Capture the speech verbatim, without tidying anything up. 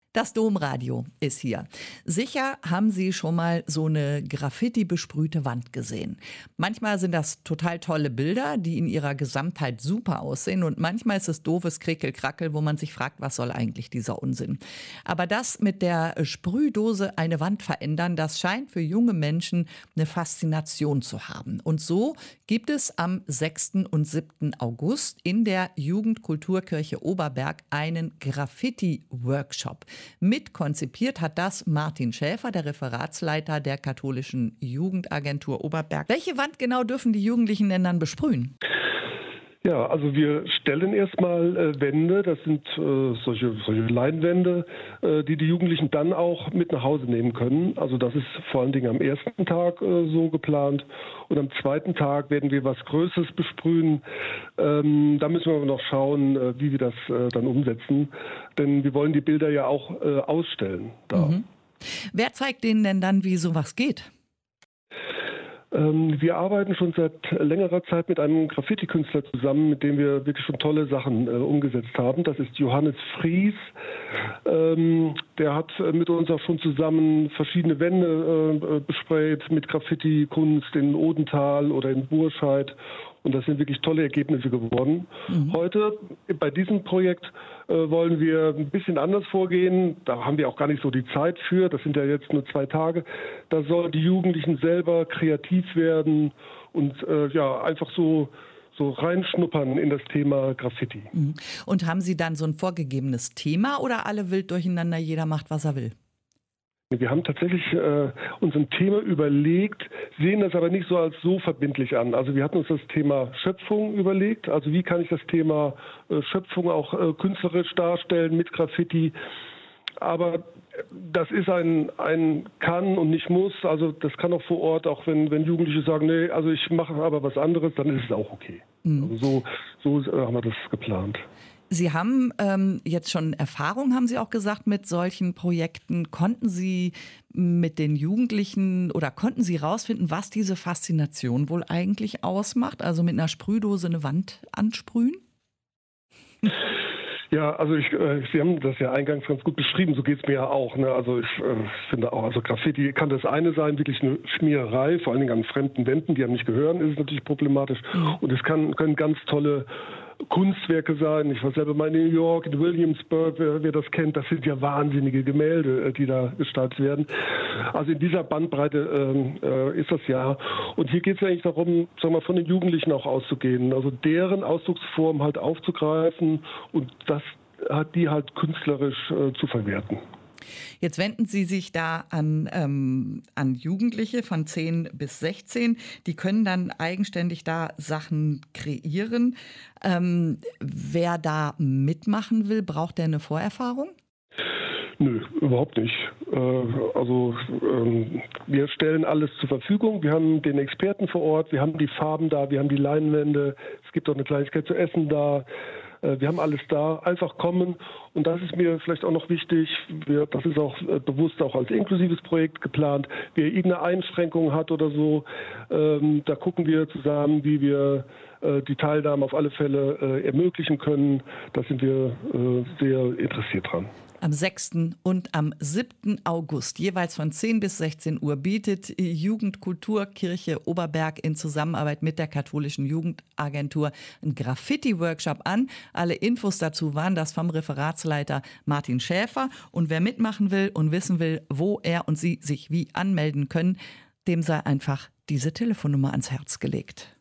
Das Domradio ist hier. Sicher haben Sie schon mal so eine Graffiti-besprühte Wand gesehen. Manchmal sind das total tolle Bilder, die in ihrer Gesamtheit super aussehen, und manchmal ist es doofes Krickelkrackel, wo man sich fragt, was soll eigentlich dieser Unsinn? Aber das mit der Sprühdose eine Wand verändern, das scheint für junge Menschen eine Faszination zu haben. Und so gibt es am sechsten und siebten August in der Jugendkulturkirche Oberberg einen Graffiti-Workshop. Mitkonzipiert hat das Martin Schäfer, der Referatsleiter der katholischen Jugendagentur Oberberg. Welche Wand genau dürfen die Jugendlichen denn dann besprühen? Ja, also wir stellen erstmal äh, Wände, das sind äh, solche, solche Leinwände, äh, die die Jugendlichen dann auch mit nach Hause nehmen können. Also das ist vor allen Dingen am ersten Tag äh, so geplant. Und am zweiten Tag werden wir was Größeres besprühen. Ähm, da müssen wir aber noch schauen, äh, wie wir das äh, dann umsetzen. Denn wir wollen die Bilder ja auch äh, ausstellen da. Mhm. Wer zeigt denen denn dann, wie sowas geht? Wir arbeiten schon seit längerer Zeit mit einem Graffiti-Künstler zusammen, mit dem wir wirklich schon tolle Sachen äh, umgesetzt haben. Das ist Johannes Fries. Ähm, der hat mit uns auch schon zusammen verschiedene Wände äh, besprayt mit Graffiti-Kunst in Odenthal oder in Burscheid. Und das sind wirklich tolle Ergebnisse geworden. Mhm. Heute bei diesem Projekt äh, wollen wir ein bisschen anders vorgehen. Da haben wir auch gar nicht so die Zeit für. Das sind ja jetzt nur zwei Tage. Da sollen die Jugendlichen selber kreativ werden und äh, ja einfach so so reinschnuppern in das Thema Graffiti. Mhm. Und haben Sie dann so ein vorgegebenes Thema oder alle wild durcheinander, jeder macht, was er will? Wir haben tatsächlich äh, uns ein Thema überlegt, sehen das aber nicht so als so verbindlich an. Also wir hatten uns das Thema Schöpfung überlegt. Also wie kann ich das Thema äh, Schöpfung auch äh, künstlerisch darstellen mit Graffiti. Aber das ist ein, ein kann und nicht muss. Also das kann auch vor Ort, auch wenn, wenn Jugendliche sagen, nee, also ich mache aber was anderes, dann ist es auch okay. Mhm. Also so, so äh, haben wir das geplant. Sie haben ähm, jetzt schon Erfahrung, haben Sie auch gesagt, mit solchen Projekten. Konnten Sie mit den Jugendlichen oder konnten Sie rausfinden, was diese Faszination wohl eigentlich ausmacht? Also mit einer Sprühdose eine Wand ansprühen? Ja, also ich, äh, Sie haben das ja eingangs ganz gut beschrieben, so geht's mir ja auch. Ne? Also ich äh, finde auch, also Graffiti kann das eine sein, wirklich eine Schmiererei, vor allen Dingen an fremden Wänden, die einem nicht gehören, ist es natürlich problematisch. Mhm. Und es kann, können ganz tolle Kunstwerke sein. Ich war selber mal in New York, in Williamsburg, wer, wer das kennt, das sind ja wahnsinnige Gemälde, die da gestaltet werden. Also in dieser Bandbreite äh, ist das ja. Und hier geht es eigentlich darum, sagen wir mal, von den Jugendlichen auch auszugehen, also deren Ausdrucksform halt aufzugreifen und das hat die halt künstlerisch äh, zu verwerten. Jetzt wenden Sie sich da an, ähm, an Jugendliche von zehn bis sechzehn. Die können dann eigenständig da Sachen kreieren. Ähm, wer da mitmachen will, braucht der eine Vorerfahrung? Nö, überhaupt nicht. Also wir stellen alles zur Verfügung. Wir haben den Experten vor Ort, wir haben die Farben da, wir haben die Leinwände. Es gibt auch eine Kleinigkeit zu essen da. Wir haben alles da, einfach kommen. Und das ist mir vielleicht auch noch wichtig, wir, das ist auch äh, bewusst auch als inklusives Projekt geplant. Wer irgendeine Einschränkung hat oder so, ähm, da gucken wir zusammen, wie wir äh, die Teilnahme auf alle Fälle äh, ermöglichen können. Da sind wir äh, sehr interessiert dran. Am sechsten und am siebten August, jeweils von zehn bis sechzehn Uhr, bietet Jugendkulturkirche Oberberg in Zusammenarbeit mit der katholischen Jugendagentur einen Graffiti-Workshop an. Alle Infos dazu waren das vom Referatsleiter Martin Schäfer. Und wer mitmachen will und wissen will, wo er und sie sich wie anmelden können, dem sei einfach diese Telefonnummer ans Herz gelegt.